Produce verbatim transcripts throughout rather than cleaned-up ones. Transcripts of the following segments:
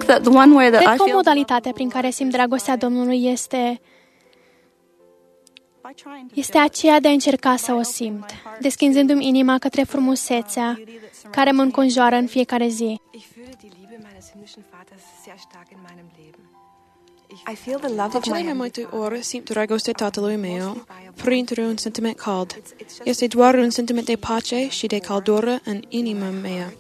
that the one way that Cred I că o feel modalitate prin care simt dragostea Domnului este este aceea de a încerca să o simt, deschizându-mi inima către frumusețea care mă înconjoară în fiecare zi. De cele mai multe ori simt dragostea Tatălui meu printr-un sentiment cald. Este doar un sentiment de pace și de căldură în inima mea.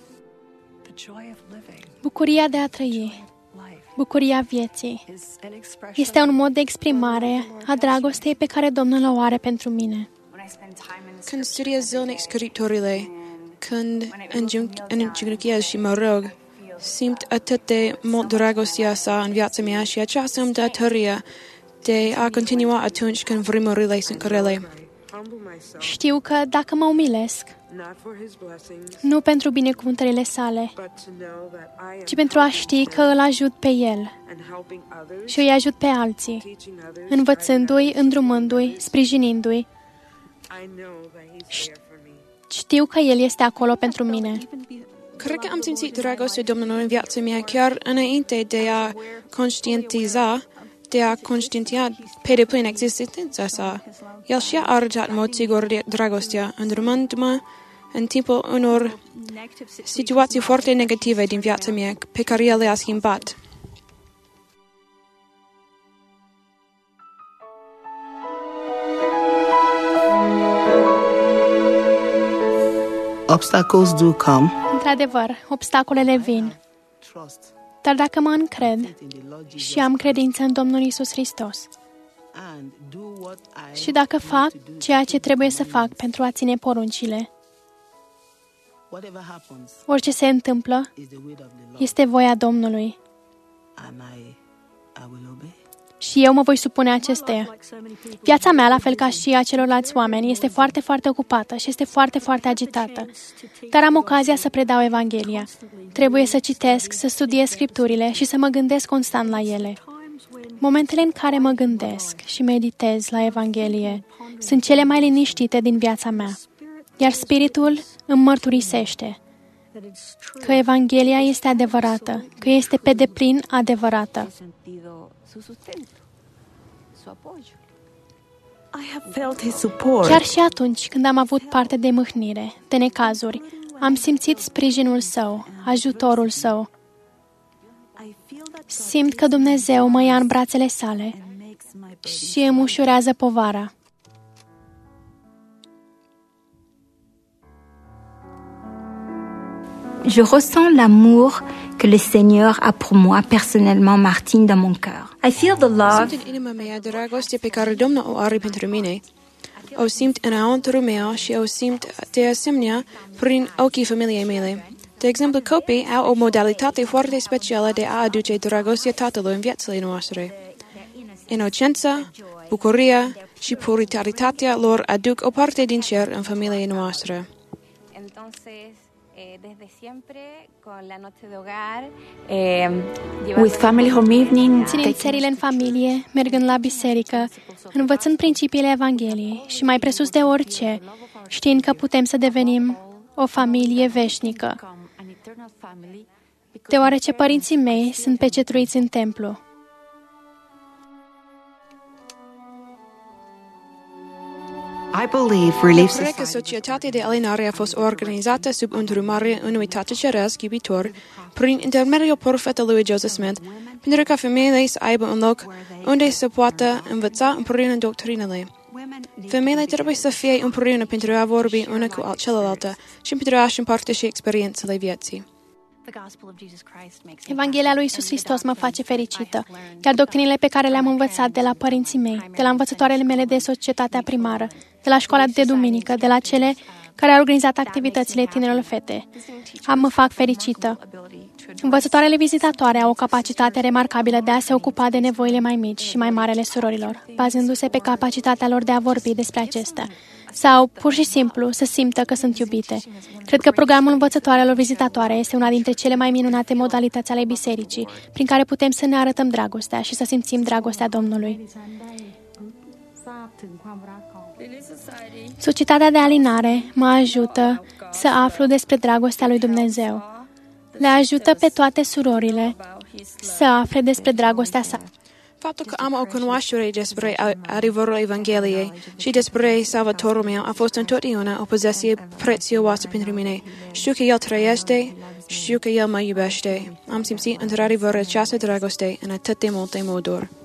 Bucuria de a trăi, bucuria vieții, este un mod de exprimare a dragostei pe care Domnul o are pentru mine. Când studiez zilnic scripturile, când îngenunchiez și mă rog, simt atât de mult dragostea sa în viața mea și aceasta îmi dă tăria de a continua atunci când vremurile sunt grele. Știu că dacă mă umilesc, nu pentru binecuvântările sale, ci pentru a ști că îl ajut pe el și îi ajut pe alții, învățându-i, îndrumându-i, sprijinindu-i. Știu că el este acolo pentru mine. Cred că am simțit dragostea Domnului în viața mea chiar înainte de a conștientiza, de a conștientia pe deplin existența sa. El și-a arătat în mod sigur de dragostea, îndrumându-mă în timpul unor situații foarte negative din viața mea pe care el le-a schimbat. Obstacles do come. Într-adevăr, obstacolele vin. Dar dacă mă încred și am credință în Domnul Iisus Hristos și dacă fac ceea ce trebuie să fac pentru a ține poruncile, orice se întâmplă este voia Domnului și eu mă voi supune acesteia. Viața mea, la fel ca și a celorlalți oameni, este foarte, foarte ocupată și este foarte, foarte agitată. Dar am ocazia să predau Evanghelia. Trebuie să citesc, să studiez Scripturile și să mă gândesc constant la ele. Momentele în care mă gândesc și meditez la Evanghelie sunt cele mai liniștite din viața mea, iar Spiritul îmi mărturisește că Evanghelia este adevărată, că este pe deplin adevărată. Chiar și atunci când am avut parte de mâhnire, de necazuri, am simțit sprijinul Său, ajutorul Său. Simt că Dumnezeu mă ia în brațele Sale și îmi ușurează povara. Je ressens l'amour que le Seigneur a pour moi personnellement, Martine, dans mon cœur. I feel the love. Simt în inima mea dragostea pe care Domnul o are pentru mine. O simt înăuntru meu și o simt de asemenea prin ochii familiei mele. De exemplu, copiii au o modalitate foarte specială de a aduce dragostea Tatălui în viețile noastre. Inocența, bucuria și puritaritatea lor aduc o parte din cer în familiei noastre. With family home evening, Ținând serile în familie, mergând la biserică, învățând principiile Evangheliei și mai presus de orice, știind că putem să devenim o familie veșnică, deoarece părinții mei sunt pecetruiți în templu. I believe Relief Cred că Society societatea de alinare a fost organizată sub îndrumarea unui tată ceresc iubitor prin intermediul profetelui Joseph Smith, pentru ca femeile să aibă un loc unde să poată învăța împreună doctrinele. Femeile trebuie să fie împreună pentru a vorbi una cu cealaltă și pentru a-și împărtăși experiențele vieții. Evanghelia lui Iisus Hristos mă face fericită, iar doctrinele pe care le-am învățat de la părinții mei, de la învățătoarele mele de societatea primară, de la școala de duminică, de la cele care au organizat activitățile tinerilor fete, am mă fac fericită. Învățătoarele vizitatoare au o capacitate remarcabilă de a se ocupa de nevoile mai mici și mai mari ale surorilor, bazându-se pe capacitatea lor de a vorbi despre acestea, sau, pur și simplu, să simtă că sunt iubite. Cred că programul învățătoarelor vizitatoare este una dintre cele mai minunate modalități ale bisericii, prin care putem să ne arătăm dragostea și să simțim dragostea Domnului. Societatea de alinare mă ajută să aflu despre dragostea lui Dumnezeu. Le ajută pe toate surorile să afle despre dragostea sa. Faptul că am o cunoaștere despre adevărul Evangheliei și despre Salvatorul meu a fost întotdeauna o posesie prețioasă pentru mine. Știu că El trăiește, știu că El mă iubește. Am simțit într-adevăr această dragoste în atât de multe moduri.